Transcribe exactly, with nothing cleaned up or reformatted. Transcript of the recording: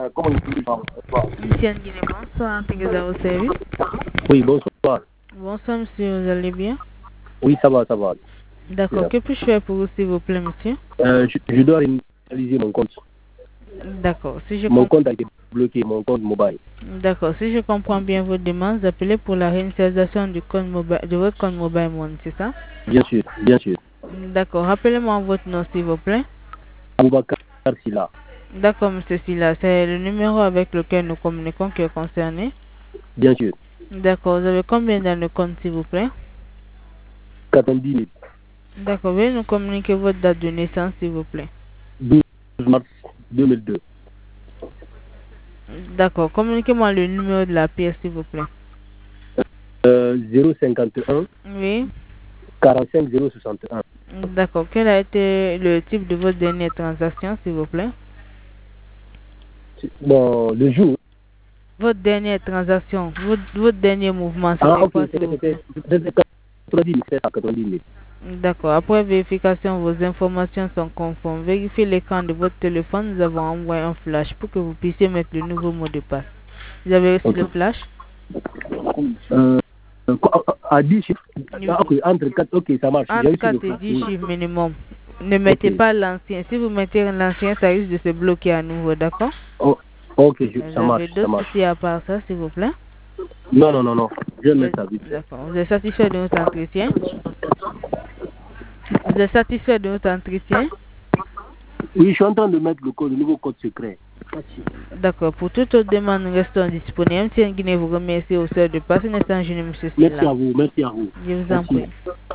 comment il bonsoir. Monsieur Nguine, bonsoir, Tegeza au service. Oui, bonsoir. Bonsoir, monsieur, vous allez bien? Oui, ça va, ça va. D'accord, que puis-je faire pour vous, s'il vous plaît, monsieur? Euh, je, je dois réaliser mon compte. D'accord, si je Mon comprends... compte a été bloqué, mon compte mobile. D'accord, si je comprends bien votre demande, vous appelez pour la réinitialisation du compte mobile, de votre compte mobile money, c'est ça? Bien sûr, bien sûr. D'accord, rappelez-moi votre nom, s'il vous plaît. Aboubacar Silla. D'accord, monsieur Silla, c'est le numéro avec lequel nous communiquons qui est concerné. Bien sûr. D'accord, vous avez combien dans le compte, s'il vous plaît? quatre-vingt-dix mille. D'accord, veuillez nous communiquer votre date de naissance, s'il vous plaît. douze mars deux mille deux. D'accord, communiquez-moi le numéro de la pièce, s'il vous plaît. Euh, zéro cinquante et un. Oui. quarante-cinq zéro soixante et un. D'accord, quel a été le type de votre dernière transaction, s'il vous plaît? Bon, le jour. Votre dernière transaction, votre, votre dernier mouvement, c'était Ah, ok, quoi, s'il vous plaît? c'était quatre-vingt-dix mille. D'accord, après vérification, vos informations sont conformes. Vérifiez l'écran de votre téléphone, nous avons envoyé un flash pour que vous puissiez mettre le nouveau mot de passe. Vous avez reçu Okay. le flash? Euh, à dix chiffres. Ah, ok, entre quatre, ok, ça marche. Entre quatre et dix chiffres minimum. Ne mettez okay. pas l'ancien. Si vous mettez l'ancien, ça risque de se bloquer à nouveau, d'accord? Oh, ok, je, Vous ça avez marche, ça d'autres marche. soucis à part ça, s'il vous plaît? Non, non, non, non. Je vais mettre ça vite. D'accord. Vous êtes satisfait de notre entretien? Vous êtes satisfait de notre entretien? Oui, je suis en train de mettre le code, le nouveau code secret. D'accord. Pour toute autre demande, nous restons disponibles. M. Nguine vous remercie au sœur de passer un instant, je ne me suis là. Merci à vous, merci à vous. Je vous en merci. prie.